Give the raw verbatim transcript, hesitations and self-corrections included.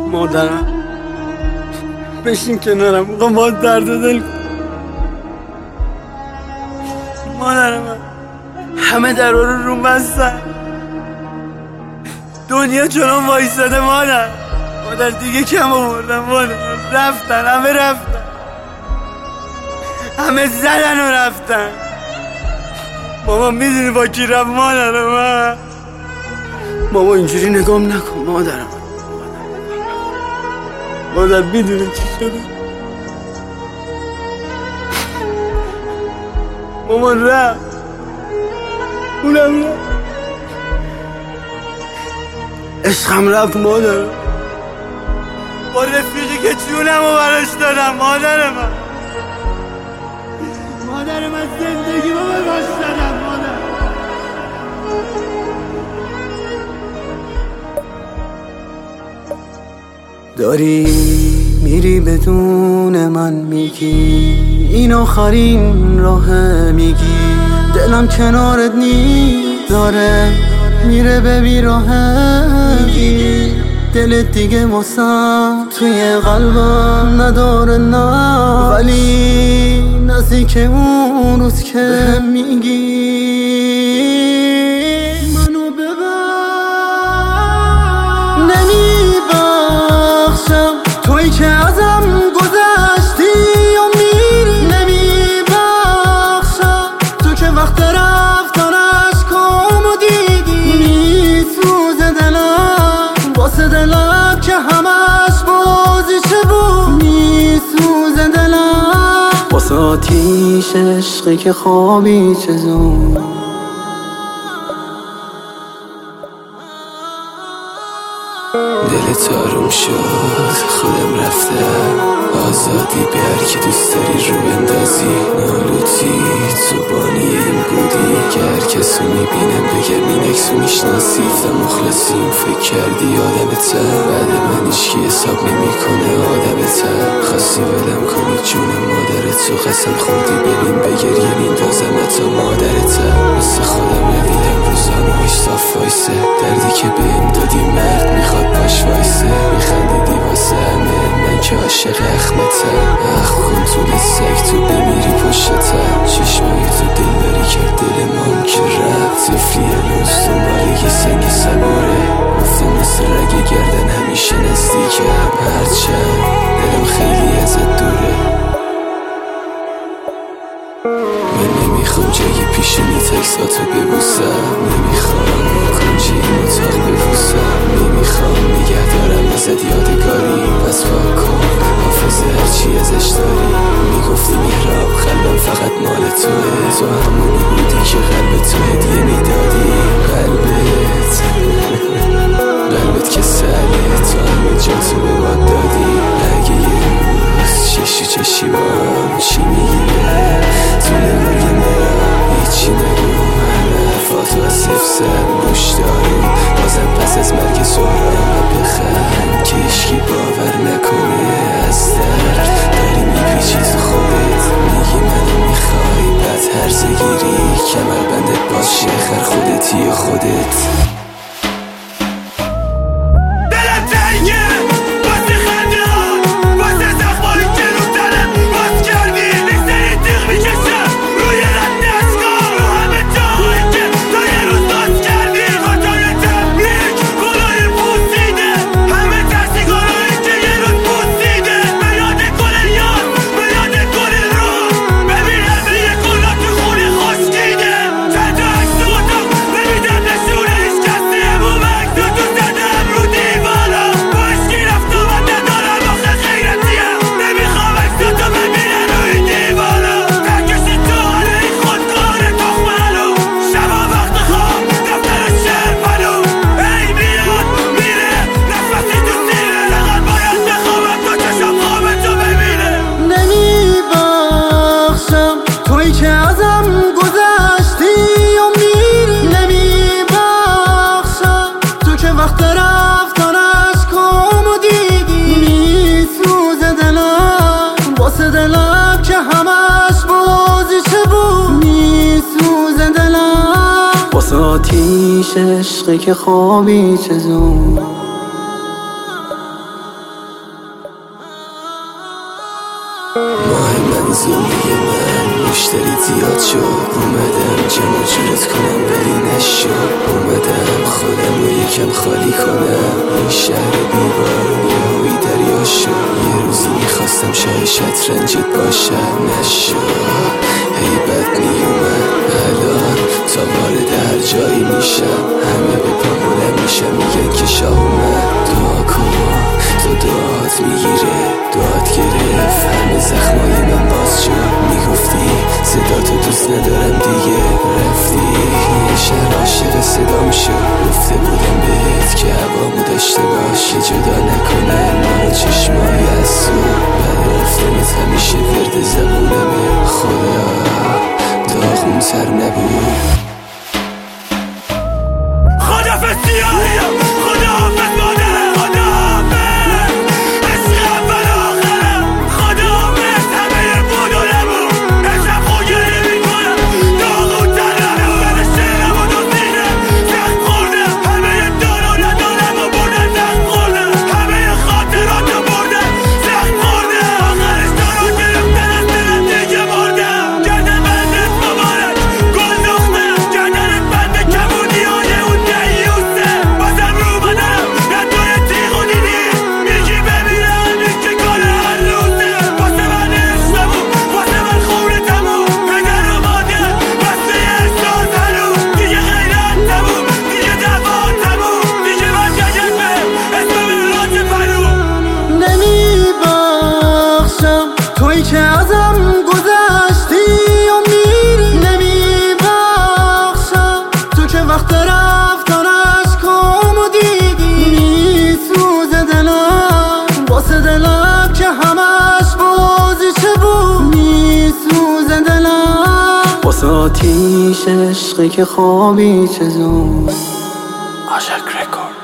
مادرم بشین کنارم، میخوام باید درد دل کنم. مادرم همه درها رو رو بستن، دنیا چنان وایستاده. مادر مادر دیگه کم آوردن، مادر رفتن، همه رفتن، همه زدن و رفتن. ماما میدونی با کی رفت؟ مادرم من ماما اینجوری نگام نکن. مادرم مادر میدونی چی شده؟ ماما رفت، اونم رفت، عشقم رفت. مادر با رفیقی که جونم رو براش دادم. مادر من مادر من زندگی رو براش دادم. مادر داری میری بدون من، میگی این آخرین راه، میگی دلم کنارت نیست، داره میره به بیراهه، میگی دلت دیگه واسم توی قلبم نداره، نه ولی نزدیک اون روز که میگی منو ببر، نمیبخشم توی که ازم گذشتی و میری، نمیبخشم تو که وقت رفتنش کام و دیدی، میسوزه دلم واسه دلم که همش بازی چه بود، میسوزه دلم واسه آتیش عشقی که خوابی چه زود. دلت آروم شد، خودم رفتم، آزادی به هر کی دوست داری رو بندازی، نالوتی تو بانی این بودی که هر کس رو میبینم بگم این عکس رو میشناسی. و مخلصیم فکر کردی آدمتم، بعد من هیچکی حساب نمیکنه آدمتم. خواستی ولم کنی جونم مادرتو، قسم خوردی ببین بگریه میندازم حتی مادرتم. مثل خودم ندیدم روزانه‌اش صاف وایسه، دردی که بهم دادی مرد میخواد باش وایسه. میخندیدی واسه همه من که عاشق اخمتم، اخ کن طول سگ تو بمیری پشتم. چشمای تو دل بری کرد دل مام که رفت، طفلی الوز دنباله یه سنگ صبوره. گفتم مثل رگ گردن همیشه نزدیکم، هرچند دلم خیلی ازت دوره. من نمیخوام جای پیشونی تکساتو ببوسم، نمیخوام کنجی این اتاق ببوسم، نمیخوام نگه دارم ازت یادگاری. پس پاک کن حافظه هرچی ازش داری. میگفتی میراب قلبم فقط مال توه، تو همونی بودی که قلب تو هدیه میدادی. قلبت قلبت که ساله، تو همه جا تو به باد دادی. اگه یه روز چشی چشی با هم چی میگیره تو نمارگ مرا هیچی نگو، همه حرفاتو از حفظم روش دارم. بازم پس از مرگ سهرام و بخند که هیچکی باور نکنه از درد داری میپیچی تو خودت. میگی منو میخوای بعد هرزه گیری، کمر بندت باشه خر خودتی خودت. آتیش عشقی که خوابی چه زود. زندگی من مشتری زیاد شد، اومدم جمع جورت کنم ولی نشد. اومدم خودم رو یکم خالی کنم، این شهر بیبارون یهویی دریا شد. یه روزی میخواستم شاه شطرنجت باشم، نشد. هی بد میومد الان تا وارد هر جایی میشم، همه به پا بلند میشم میگن که شاه اومد. دعا کن تو دعات میگیره، دعات گرفت همه زخمای من باز شد. میگفتی صدا تو دوست ندارم دیگه، رفتی یه شهر عاشق صدام شد. گفته بودم بهت که هوامو داشته باش که جدا نکنه ما رو چشمای از سو. بعد رفتنت همیشه ورد زبونمه، خدا داغونتر نبود. خدافظ سیاهیم، خدافظ مادرم، خدافظ عشق اول آخرم، خدافظ همه بود و نبود. امشب خوگری میکنم داغونتر نبود. من شعرم و دوستینم زخم خوردم، همه دار و ندارم و بردن زخم خوردم، همه خاطرات رو بردن زخم خوردم. آخرش تو رو گرفتن از دلم دیگه مردم. گردن بندت مبارک گل دخترم، گردنت بند کمونی های اون دیوسه. بازم رو بدنم نداره تیغ و دیدی، میگی ببینم این که کار هر روزه. واسه من عشقمون، واسه من خونه تموم، پدر و مادر بسته احساس هنوز. دیگه غیرت تموم، دیگه دعوا تموم، دیگه برگرد به اسم مهرات فرو. نمیبخشم تویی که ازم گذشتی و میری، نمیبخشم تو که وقت رفتن عشقامو دیدی. میسوزه دلم واسه دلم که همش بازیچه بود، میسوزه دلم واسه آتیش عشقی که خوابی چه زود. عاشق رکورد.